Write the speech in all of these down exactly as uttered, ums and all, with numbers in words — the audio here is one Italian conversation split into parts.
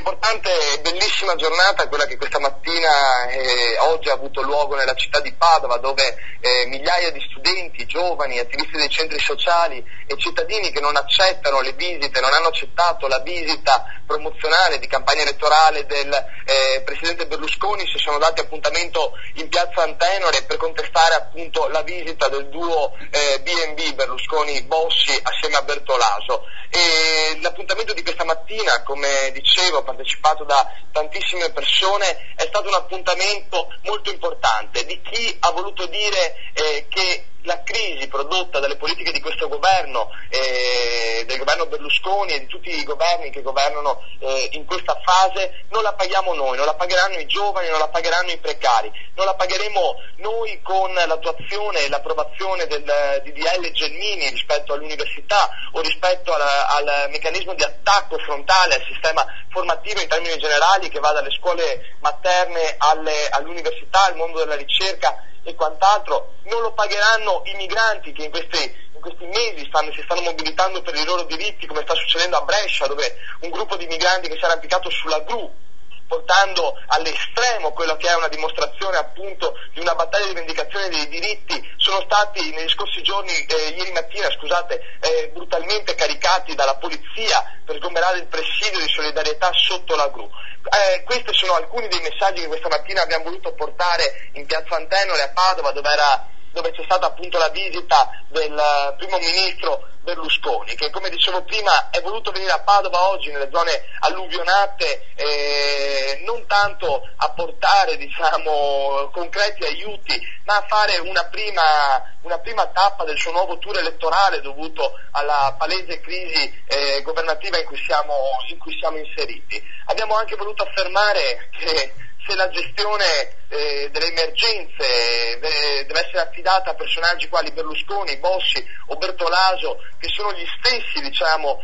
Un'importante e bellissima giornata, quella che questa mattina e oggi ha avuto luogo nella città di Padova, dove eh, migliaia di studenti, giovani, attivisti dei centri sociali e cittadini che non accettano le visite, non hanno accettato la visita promozionale di campagna elettorale del eh, presidente Berlusconi, si sono dati appuntamento in piazza Antenore per contestare appunto la visita del duo eh, B and B Berlusconi-Bossi assieme a Bertolaso. E l'appuntamento di questa mattina, come dicevo, partecipato da tantissime persone, è stato un appuntamento molto importante di chi ha voluto dire eh, che la crisi prodotta dalle politiche di questo governo, eh, del governo Berlusconi e di tutti i governi che governano eh, in questa fase, non la paghiamo noi, non la pagheranno i giovani, non la pagheranno i precari, non la pagheremo noi con l'attuazione e l'approvazione del D D L Gelmini rispetto all'università o rispetto alla, al meccanismo di attacco frontale al sistema formativo in termini generali che va dalle scuole materne alle, all'università, al mondo della ricerca e quant'altro. Non lo pagheranno i migranti che in questi, in questi mesi stanno, si stanno mobilitando per i loro diritti, come sta succedendo a Brescia, dove un gruppo di migranti che si è arrampicato sulla gru, portando all'estremo quello che è una dimostrazione appunto di una battaglia di vendicazione dei diritti, sono stati negli scorsi giorni, eh, ieri mattina scusate, eh, brutalmente caricati dalla polizia per sgomberare il presidio di solidarietà sotto la gru. Eh, questi sono alcuni dei messaggi che questa mattina abbiamo voluto portare in piazza Antenore a Padova, dove era dove c'è stata appunto la visita del uh, primo ministro Berlusconi, che come dicevo prima è voluto venire a Padova oggi nelle zone alluvionate, eh, non tanto a portare diciamo concreti aiuti, ma a fare una prima, una prima tappa del suo nuovo tour elettorale dovuto alla palese crisi eh, governativa in cui siamo, in cui siamo inseriti. Abbiamo anche voluto affermare che se la gestione eh, delle emergenze de- deve essere affidata a personaggi quali Berlusconi, Bossi o Bertolaso, che sono gli stessi diciamo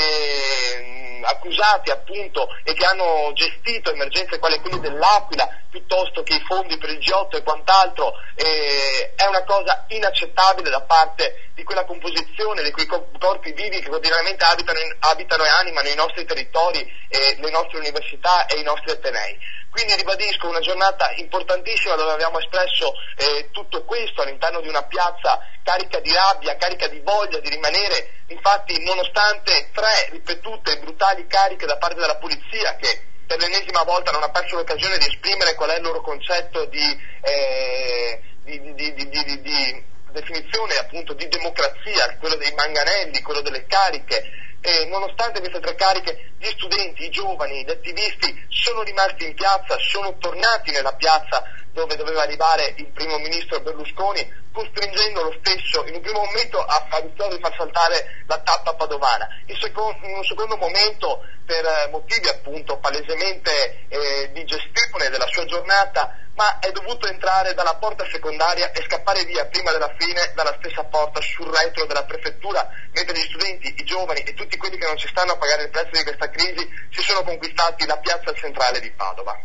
che mh, accusati appunto e che hanno gestito emergenze quali quelle dell'Aquila piuttosto che i fondi per il G otto e quant'altro, eh, è una cosa inaccettabile da parte di quella composizione, di quei corpi vivi che quotidianamente abitano, in, abitano e animano i nostri territori, eh, le nostre università e i nostri atenei. Quindi ribadisco una giornata importantissima dove abbiamo espresso eh, tutto questo all'interno di una piazza carica di rabbia, carica di voglia di rimanere, infatti nonostante tre ripetute e brutali cariche da parte della polizia che per l'ennesima volta non ha perso l'occasione di esprimere qual è il loro concetto di, eh, di, di, di, di, di, di definizione appunto di democrazia, quello dei manganelli, quello delle cariche. E nonostante queste tre cariche, gli studenti, i giovani, gli attivisti sono rimasti in piazza, sono tornati nella piazza dove doveva arrivare il primo ministro Berlusconi, costringendo lo stesso in un primo momento a, a rischiare di far saltare la tappa padovana, in, seco- in un secondo momento per eh, motivi appunto palesemente eh, di gestione della sua giornata, ma è dovuto entrare dalla porta secondaria e scappare via prima della fine dalla stessa porta sul retro della prefettura, mentre gli studenti, i giovani e tutti quelli che non ci stanno a pagare il prezzo di questa crisi si sono conquistati la piazza centrale di Padova.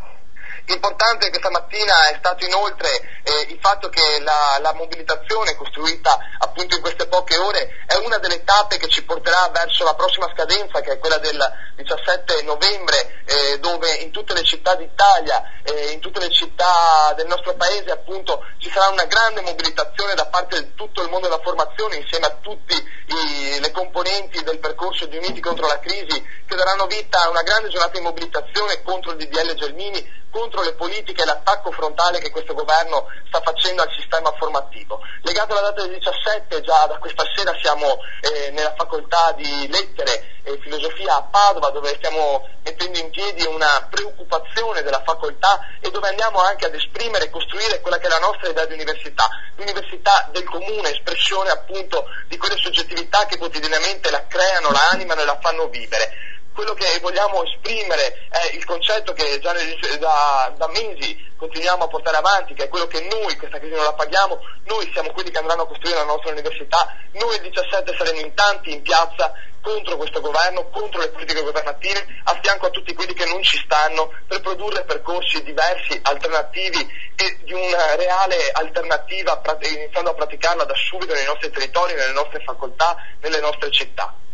Importante questa mattina è stato inoltre eh, il fatto che la, la mobilitazione costruita appunto in queste poche ore è una delle tappe che ci porterà verso la prossima scadenza, che è quella del diciassette novembre, eh, dove in tutte le città d'Italia, eh, in tutte le città del nostro paese appunto ci sarà una grande mobilitazione da parte di tutto il mondo della formazione insieme a tutti i, le componenti del percorso di Uniti contro la crisi, che daranno vita a una grande giornata di mobilitazione contro il D D L Gelmini, contro le politiche e l'attacco frontale che questo governo sta facendo al sistema formativo. Legato alla data del diciassette, già da questa sera siamo eh, nella facoltà di lettere e filosofia a Padova, dove stiamo mettendo in piedi una preoccupazione della facoltà e dove andiamo anche ad esprimere e costruire quella che è la nostra idea di università, l'università del comune, espressione appunto di quelle soggettività che quotidianamente la creano, la animano e la fanno vivere. Quello che vogliamo esprimere è il concetto che già da, da mesi continuiamo a portare avanti, che è quello che noi questa crisi non la paghiamo, noi siamo quelli che andranno a costruire la nostra università, noi il diciassette saremo in tanti in piazza contro questo governo, contro le politiche governative, a fianco a tutti quelli che non ci stanno, per produrre percorsi diversi, alternativi e di una reale alternativa, iniziando a praticarla da subito nei nostri territori, nelle nostre facoltà, nelle nostre città.